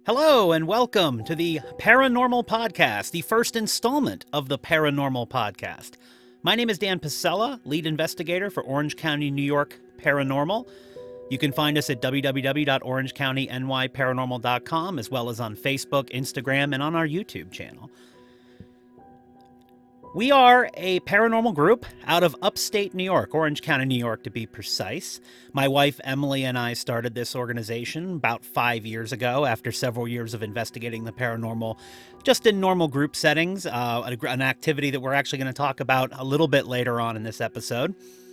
Hello and welcome to the Paranormal Podcast, the first installment of the Paranormal Podcast. My name is Dan Pasella, lead investigator for Orange County, New York Paranormal. You can find us at www.orangecountanyparanormal.com, as well as on Facebook, Instagram, and on our YouTube channel. We are a paranormal group out of upstate New York, Orange County, New York, to be precise. My wife, Emily, and I started this organization about 5 years ago after several years of investigating the paranormal, just in normal group settings, an activity that we're actually going to talk about a little bit later on in this episode.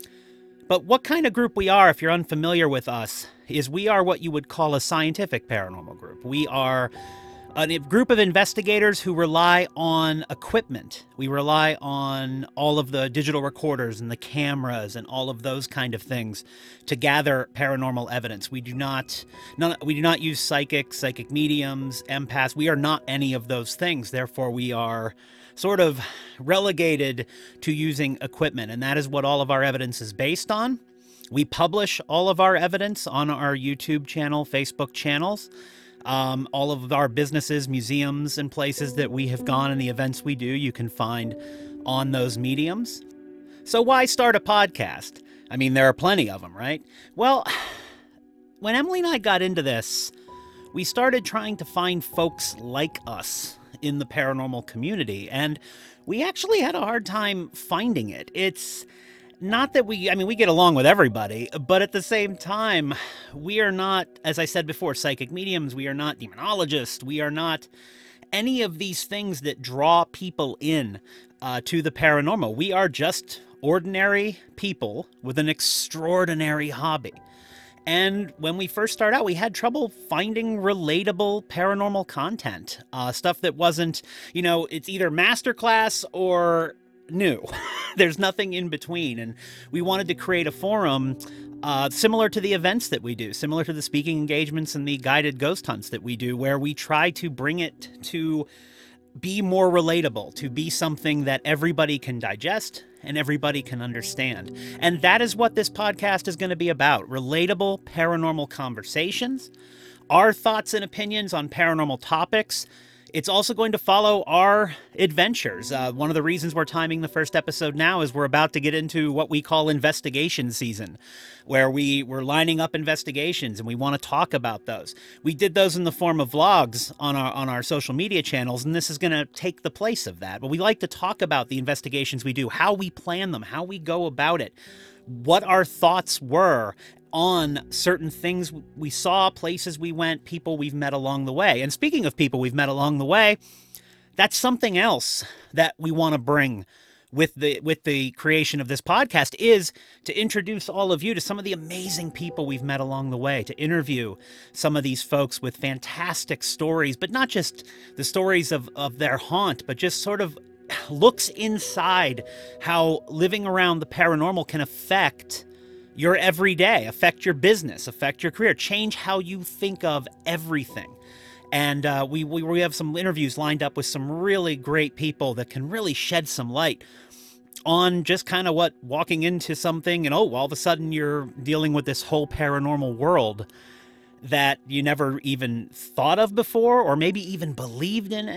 But what kind of group we are, if you're unfamiliar with us, is we are what you would call a scientific paranormal group. We are a group of investigators who rely on equipment. We rely on all of the digital recorders and the cameras and all of those kind of things to gather paranormal evidence. We do not use psychic mediums, empaths. We are not any of those things. Therefore, we are sort of relegated to using equipment, and that is what all of our evidence is based on. We publish all of our evidence on our YouTube channel, Facebook channels. All of our businesses, museums, and places that we have gone and the events we do, you can find on those mediums. So why start a podcast? I mean, there are plenty of them, right? Well, when Emily and I got into this, we started trying to find folks like us in the paranormal community, and we actually had a hard time finding it. It's not that we get along with everybody, but at the same time, we are not, as I said before, psychic mediums. We are not demonologists. We are not any of these things that draw people in to the paranormal. We are just ordinary people with an extraordinary hobby. And when we first started out, we had trouble finding relatable paranormal content, stuff that wasn't, it's either masterclass or new. There's nothing in between. And we wanted to create a forum similar to the events that we do, similar to the speaking engagements and the guided ghost hunts that we do, where we try to bring it to be more relatable, to be something that everybody can digest and everybody can understand. And that is what this podcast is going to be about: relatable paranormal conversations, our thoughts and opinions on paranormal topics. It's also going to follow our adventures. One of the reasons we're timing the first episode now is we're about to get into what we call investigation season, where we're lining up investigations and we want to talk about those. We did those in the form of vlogs on our social media channels, and this is going to take the place of that. But we like to talk about the investigations we do, how we plan them, how we go about it, what our thoughts were on certain things we saw, places we went, people we've met along the way. And speaking of people we've met along the way, that's something else that we want to bring with the creation of this podcast, is to introduce all of you to some of the amazing people we've met along the way, to interview some of these folks with fantastic stories, but not just the stories of their haunt, but just sort of looks inside how living around the paranormal can affect your everyday, affect your business, affect your career, change how you think of everything. And we have some interviews lined up with some really great people that can really shed some light on just kind of what walking into something and all of a sudden you're dealing with this whole paranormal world that you never even thought of before, or maybe even believed in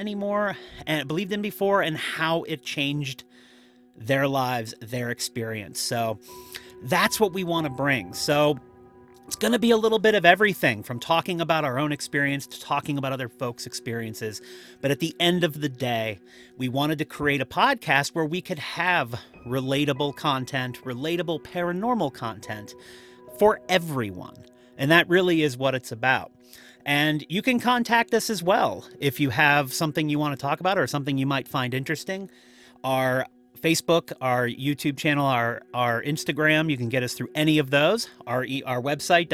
before, and how it changed their lives, their experience. So that's what we want to bring. So it's going to be a little bit of everything, from talking about our own experience to talking about other folks' experiences. But at the end of the day, we wanted to create a podcast where we could have relatable content, relatable paranormal content for everyone. And that really is what it's about. And you can contact us as well if you have something you want to talk about or something you might find interesting. Our Facebook, our YouTube channel, our Instagram, you can get us through any of those. Our website,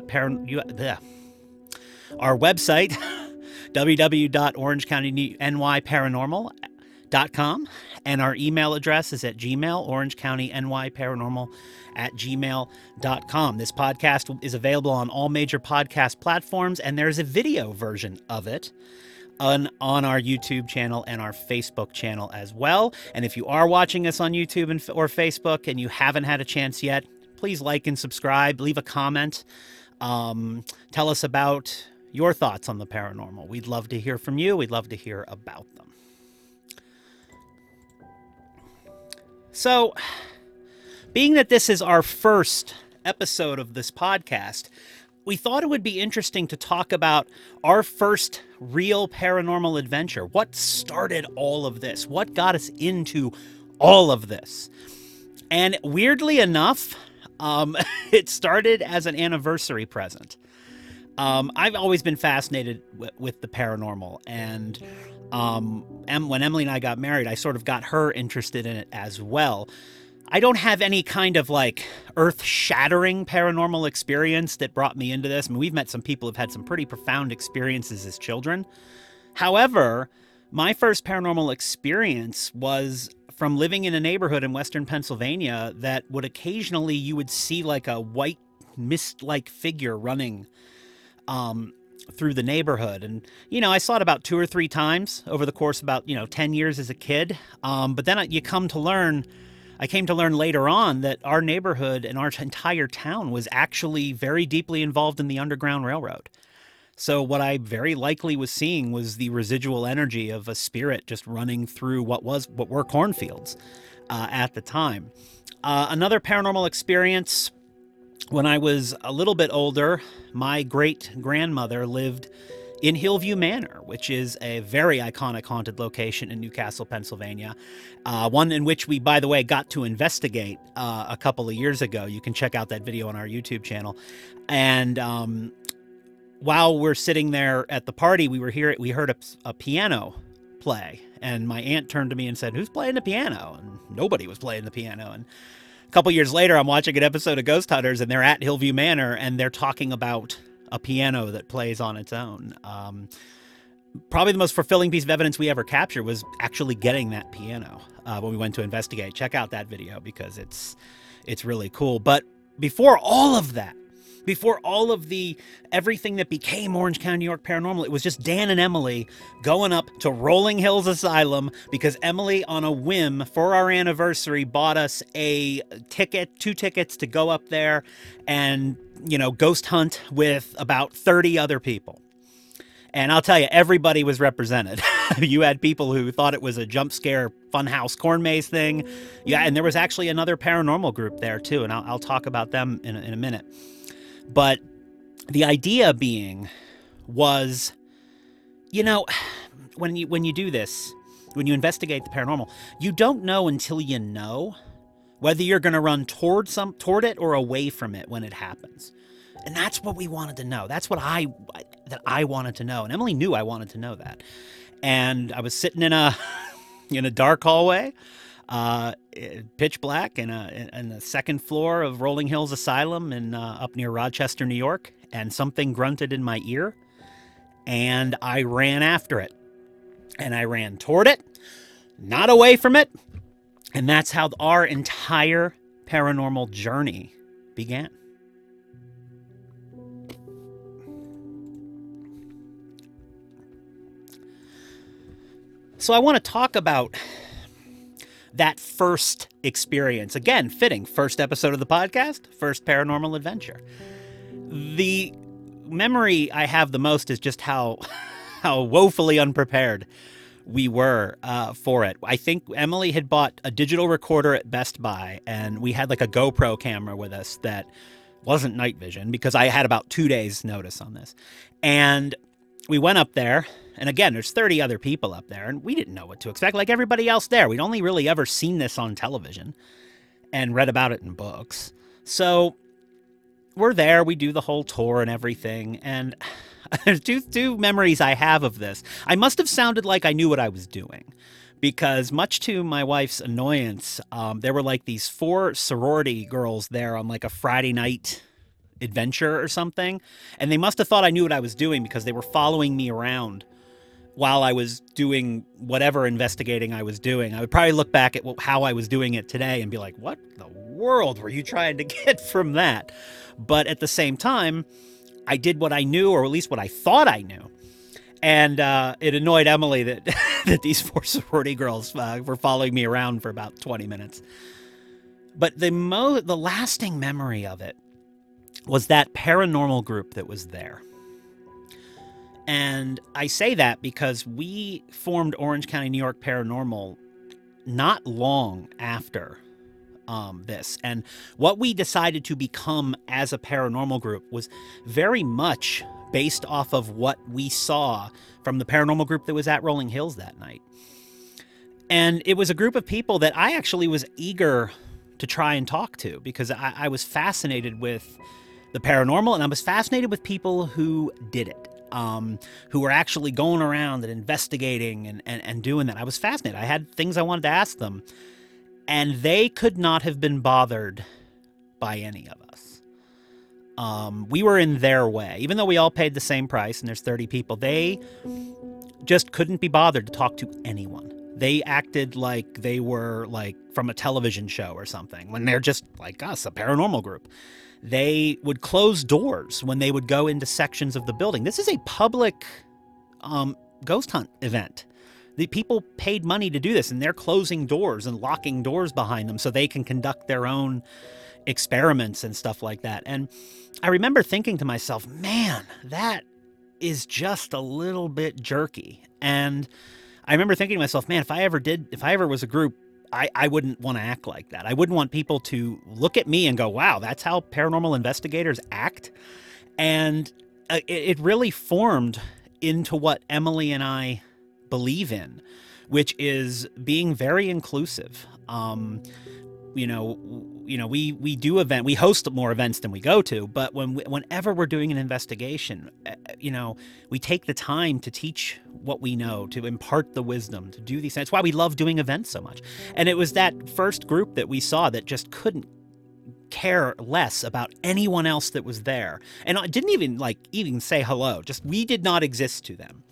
www.orangecountanynyparanormal.com, and our email address is at Gmail, orangecountanynyparanormal@gmail.com. This podcast is available on all major podcast platforms, and there's a video version of it on our YouTube channel and our Facebook channel as well. And if you are watching us on YouTube or Facebook and you haven't had a chance yet, please like and subscribe, leave a comment, tell us about your thoughts on the paranormal. We'd love to hear from you. We'd love to hear about them. So, being that this is our first episode of this podcast, we thought it would be interesting to talk about our first real paranormal adventure. What started all of this? What got us into all of this? And weirdly enough, it started as an anniversary present. I've always been fascinated with the paranormal, and when Emily and I got married, I sort of got her interested in it as well. I don't have any kind of like earth-shattering paranormal experience that brought me into this. I mean, we've met some people who've had some pretty profound experiences as children. However, my first paranormal experience was from living in a neighborhood in Western Pennsylvania that would occasionally, you would see like a white mist-like figure running through the neighborhood. And, I saw it about 2 or 3 times over the course of about, 10 years as a kid. But then I came to learn later on that our neighborhood and our entire town was actually very deeply involved in the Underground Railroad. So what I very likely was seeing was the residual energy of a spirit just running through what were cornfields at the time. Another paranormal experience, when I was a little bit older, my great-grandmother lived in Hillview Manor, which is a very iconic haunted location in Newcastle, Pennsylvania. One in which we, by the way, got to investigate a couple of years ago. You can check out that video on our YouTube channel. And while we're sitting there at the party, we heard a piano play. And my aunt turned to me and said, "Who's playing the piano?" And nobody was playing the piano. And a couple years later, I'm watching an episode of Ghost Hunters, and they're at Hillview Manor, and they're talking about a piano that plays on its own. Probably the most fulfilling piece of evidence we ever captured was actually getting that piano when we went to investigate. Check out that video because it's really cool. But before all of that, before all of everything that became Orange County, New York Paranormal, it was just Dan and Emily going up to Rolling Hills Asylum because Emily, on a whim for our anniversary, bought us 2 tickets to go up there and, ghost hunt with about 30 other people. And I'll tell you, everybody was represented. You had people who thought it was a jump scare funhouse corn maze thing. Yeah, and there was actually another paranormal group there too, and I'll talk about them in a minute. But the idea being was, when you do this, when you investigate the paranormal, you don't know until you know whether you're going to run toward it or away from it when it happens. And that's what we wanted to know. That's what I wanted to know. And Emily knew I wanted to know that. And I was sitting in a dark hallway, pitch black, in the second floor of Rolling Hills Asylum up near Rochester, New York, and something grunted in my ear, and I ran after it. And I ran toward it, not away from it, and that's how our entire paranormal journey began. So I want to talk about that first experience. Again, fitting. First episode of the podcast, first paranormal adventure. The memory I have the most is just how woefully unprepared we were for it. I think Emily had bought a digital recorder at Best Buy, and we had like a GoPro camera with us that wasn't night vision because I had about 2 days notice on this. And we went up there, and again, there's 30 other people up there, and we didn't know what to expect, like everybody else there. We'd only really ever seen this on television and read about it in books. So we're there, we do the whole tour and everything, and there's two memories I have of this. I must have sounded like I knew what I was doing, because much to my wife's annoyance, there were like these 4 sorority girls there on like a Friday night adventure or something, and they must have thought I knew what I was doing because they were following me around while I was doing whatever investigating I was doing. I would probably look back at how I was doing it today and be like, what the world were you trying to get from that? But at the same time, I did what I knew, or at least what I thought I knew. And it annoyed Emily that that these 4 sorority girls were following me around for about 20 minutes. But the lasting memory of it was that paranormal group that was there. And I say that because we formed Orange County, New York Paranormal not long after this. And what we decided to become as a paranormal group was very much based off of what we saw from the paranormal group that was at Rolling Hills that night. And it was a group of people that I actually was eager to try and talk to because I was fascinated with the paranormal, and I was fascinated with people who did it. Who were actually going around and investigating and doing that. I was fascinated. I had things I wanted to ask them, and they could not have been bothered by any of us. We were in their way. Even though we all paid the same price and there's 30 people, they just couldn't be bothered to talk to anyone. They acted like they were like from a television show or something when they're just like us, a paranormal group. They would close doors when they would go into sections of the building. This is a public ghost hunt event. The people paid money to do this, and they're closing doors and locking doors behind them so they can conduct their own experiments and stuff like that. And I remember thinking to myself, man, that is just a little bit jerky. And I remember thinking to myself, man, if I ever was a group, I wouldn't want to act like that. I wouldn't want people to look at me and go, wow, that's how paranormal investigators act. And it really formed into what Emily and I believe in, which is being very inclusive. We host more events than we go to, but whenever we're doing an investigation, we take the time to teach what we know, to impart the wisdom, to do these things. That's why we love doing events so much. And it was that first group that we saw that just couldn't care less about anyone else that was there. And I didn't even say hello. Just, we did not exist to them.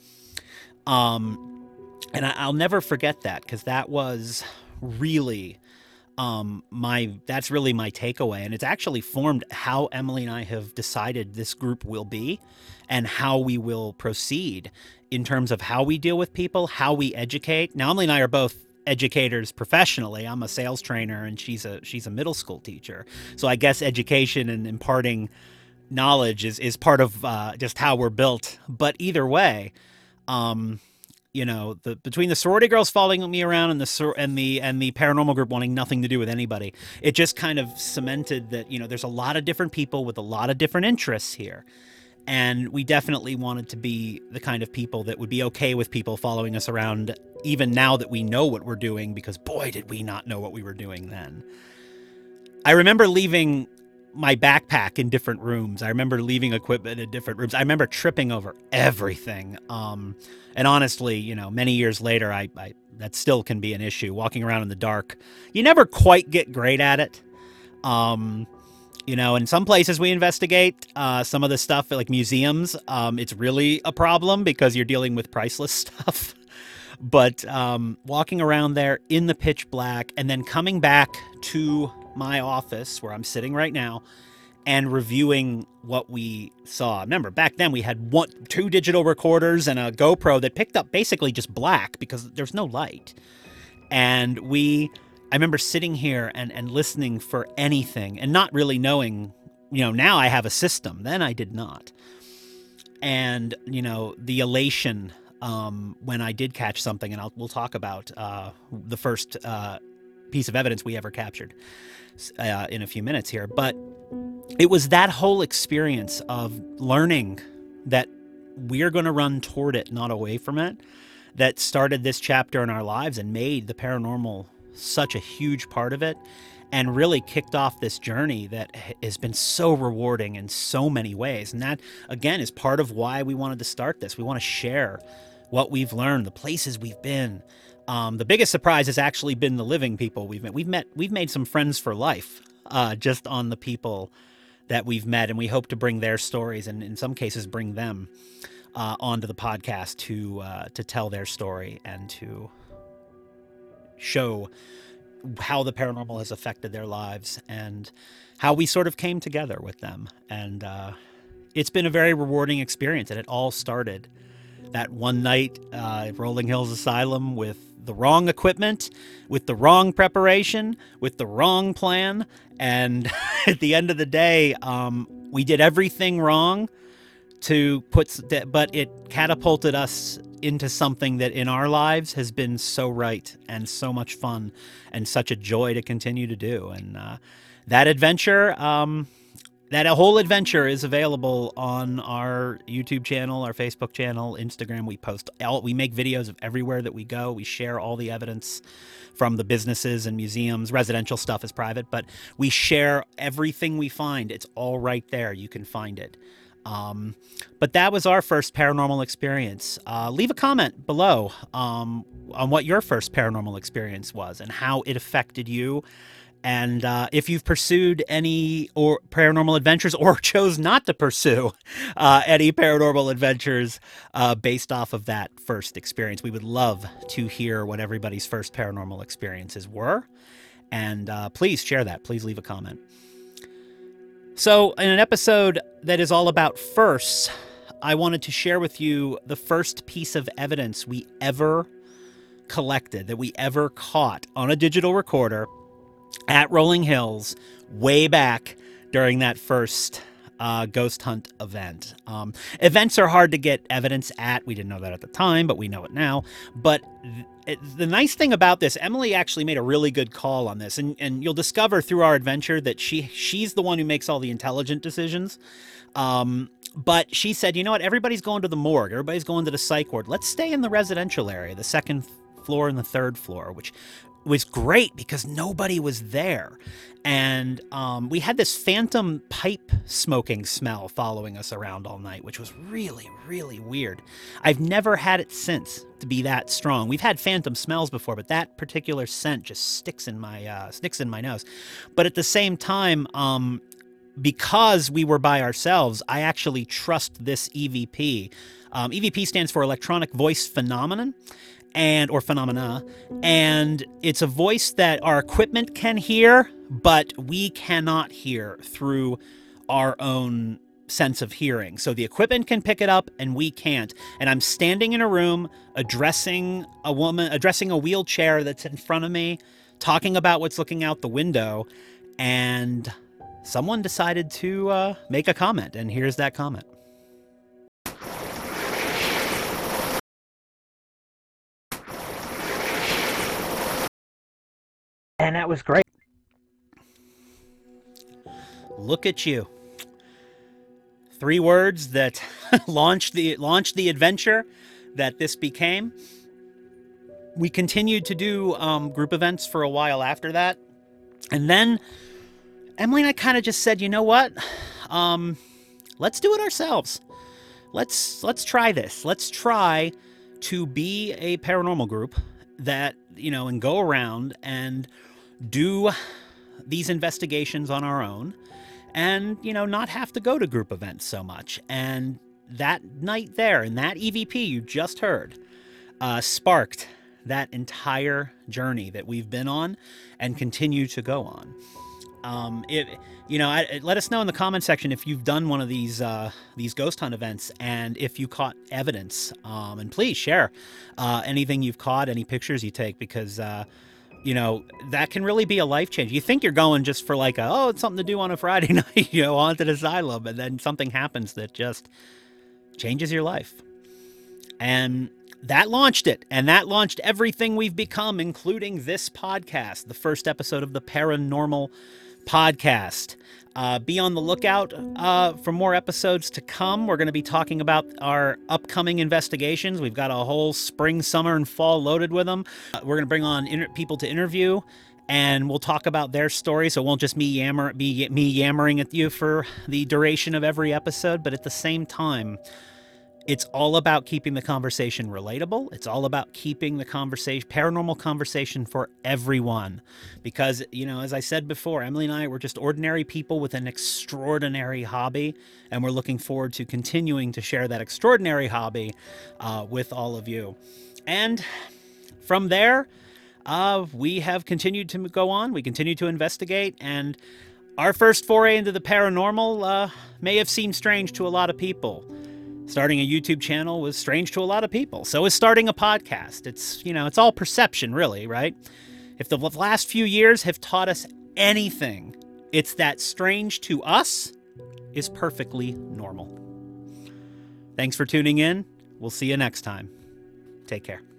And I'll never forget that, because that was really that's really my takeaway. And it's actually formed how Emily and I have decided this group will be and how we will proceed in terms of how we deal with people, how we educate. Now, Emily and I are both educators professionally. I'm a sales trainer and she's a middle school teacher. So I guess education and imparting knowledge is part of just how we're built. But either way, between the sorority girls following me around and the paranormal group wanting nothing to do with anybody, it just kind of cemented that, there's a lot of different people with a lot of different interests here. And we definitely wanted to be the kind of people that would be okay with people following us around, even now that we know what we're doing, because boy, did we not know what we were doing then. I remember leaving my backpack in different rooms. I remember leaving equipment in different rooms. I remember tripping over everything. And honestly, many years later, I that still can be an issue. Walking around in the dark, you never quite get great at it. In some places we investigate some of the stuff like museums. It's really a problem because you're dealing with priceless stuff. But walking around there in the pitch black and then coming back to my office where I'm sitting right now and reviewing what we saw. Remember, back then we had 2 digital recorders and a GoPro that picked up basically just black because there's no light. And I remember sitting here and listening for anything and not really knowing, now I have a system. Then I did not. And, the elation when I did catch something, and we'll talk about the first piece of evidence we ever captured in a few minutes here. But it was that whole experience of learning that we're going to run toward it, not away from it, that started this chapter in our lives and made the paranormal such a huge part of it, and really kicked off this journey that has been so rewarding in so many ways. And that, again, is part of why we wanted to start this. We want to share what we've learned, the places we've been. The biggest surprise has actually been the living people we've met. We've made some friends for life just on the people that we've met, and we hope to bring their stories, and in some cases bring them onto the podcast to tell their story and to show how the paranormal has affected their lives and how we sort of came together with them. And it's been a very rewarding experience, and it all started that one night at Rolling Hills Asylum with the wrong equipment, with the wrong preparation, with the wrong plan. And at the end of the day, we did everything wrong but it catapulted us into something that in our lives has been so right and so much fun and such a joy to continue to do. And that adventure, that whole adventure is available on our YouTube channel, our Facebook channel, Instagram. We make videos of everywhere that we go. We share all the evidence from the businesses and museums. Residential stuff is private, but we share everything we find. It's all right there. You can find it. But that was our first paranormal experience. Leave a comment below on what your first paranormal experience was and how it affected you. And if you've pursued any paranormal adventures or chose not to pursue any paranormal adventures based off of that first experience, we would love to hear what everybody's first paranormal experiences were. And please share that. Please leave a comment. So in an episode that is all about firsts, I wanted to share with you the first piece of evidence we ever collected, that we ever caught on a digital recorder at Rolling Hills way back during that first ghost hunt event. Events are hard to get evidence at. We didn't know that at the time, but we know it now. But the nice thing about this, Emily actually made a really good call on this, and you'll discover through our adventure that she's the one who makes all the intelligent decisions. But she said, you know what, everybody's going to the morgue, everybody's going to the psych ward. Let's stay in the residential area, the second floor and the third floor, which was great because nobody was there. And we had this phantom pipe smoking smell following us around all night, which was really, really weird. I've never had it since to be that strong. We've had phantom smells before, but that particular scent just sticks in my nose. But at the same time, because we were by ourselves, I actually trust this EVP. EVP stands for Electronic Voice Phenomenon. Or phenomena, and it's a voice that our equipment can hear, but we cannot hear through our own sense of hearing. So the equipment can pick it up and we can't. And I'm standing in a room addressing a wheelchair that's in front of me, talking about what's looking out the window, and someone decided to make a comment, and here's that comment. And that was great. Look at you. 3 words that launched the adventure that this became. We continued to do group events for a while after that. And then Emily and I kind of just said, you know what? Let's do it ourselves. Let's try this. Let's try to be a paranormal group that, and go around and do these investigations on our own and, not have to go to group events so much. And that night there in that EVP you just heard sparked that entire journey that we've been on and continue to go on. Let us know in the comment section if you've done one of these ghost hunt events and if you caught evidence. And please share anything you've caught, any pictures you take, because that can really be a life change. You think you're going just for it's something to do on a Friday night, haunted asylum, and then something happens that just changes your life. And that launched it, and that launched everything we've become, including this podcast, the first episode of the Paranormal Podcast. Be on the lookout for more episodes to come. We're going to be talking about our upcoming investigations. We've got a whole spring, summer, and fall loaded with them. We're going to bring on people to interview, and we'll talk about their story. So it won't just be me yammering at you for the duration of every episode, but at the same time, it's all about keeping the conversation relatable. It's all about keeping the paranormal conversation for everyone. Because, as I said before, Emily and I were just ordinary people with an extraordinary hobby, and we're looking forward to continuing to share that extraordinary hobby with all of you. And from there, we have continued to go on. We continue to investigate, and our first foray into the paranormal may have seemed strange to a lot of people. Starting a YouTube channel was strange to a lot of people. So is starting a podcast. It's all perception, really, right? If the last few years have taught us anything, it's that strange to us is perfectly normal. Thanks for tuning in. We'll see you next time. Take care.